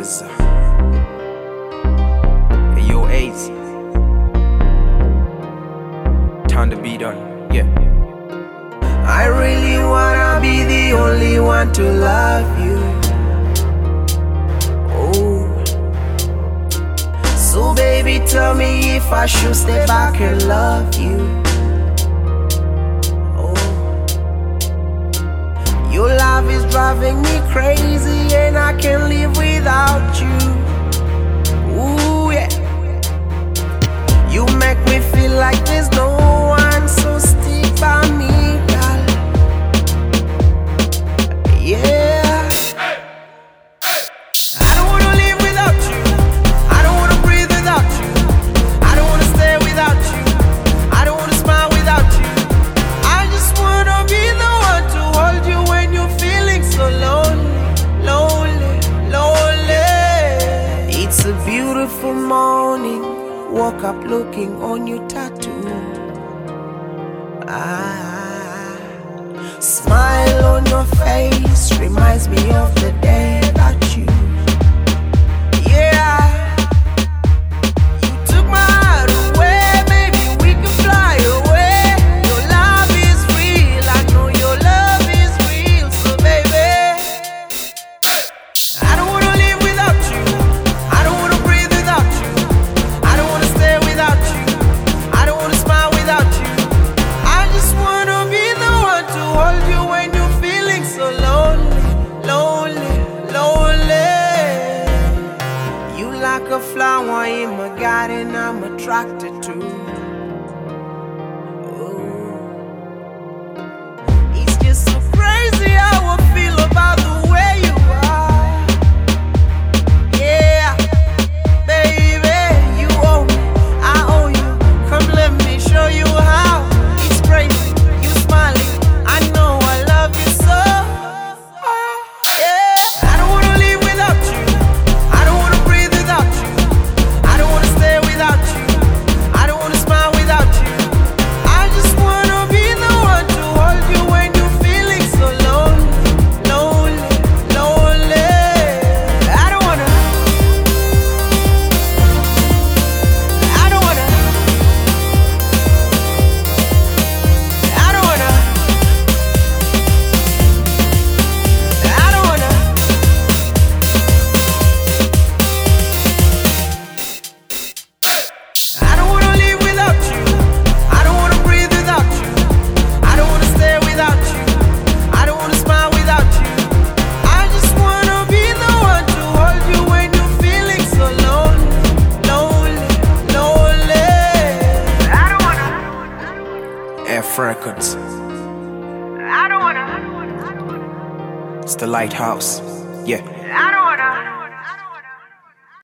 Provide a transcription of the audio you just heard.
always. Hey, yo, AIDS. Time to be done, yeah. I really wanna be the only one to love you. Oh, so baby, tell me if I should stay back and love you. Oh, your love is driving me crazy and I can't live without you. Ooh, yeah. You make me feel like there's no one, so stick by me. Yeah, I don't wanna live without you. I don't wanna breathe without you. I don't wanna stay without you. I don't wanna smile without you. I just wanna be the one to hold you when you're feeling so lonely, lonely, lonely. It's a beautiful morning. Woke up looking on your tattoo. Smile on your face reminds me of the day that you, yeah, you took my heart away. Maybe we can fly away. Your love is real, I know your love is real. So baby, I don't wanna live without you. I don't wanna breathe without you. I don't wanna stay without you. I don't wanna smile without you. I just wanna be the one to hold you when you're feeling so lonely, lonely, lonely. You like a flower in my garden, I'm attracted to. Ooh. It's just so crazy how I feel about the way you are. Yeah, baby, you owe me, I owe you. Come let me show you how. It's crazy, you smiling, I know I love you so. Yeah, I don't wanna live without you. I don't wanna breathe without you. I don't wanna stay without you. I don't wanna smile without you. I just wanna be the one to hold you when you're feeling so lonely, lonely, lonely. I don't wanna, I don't wanna, I don't wanna, I don't wanna. I don't wanna live without you. I don't wanna breathe without you. I don't wanna stay without you. I don't wanna smile without you. I just wanna be the one to hold you when you're feeling so lonely, lonely, lonely. I don't wanna, F Records, I don't wanna. it's the Lighthouse, yeah.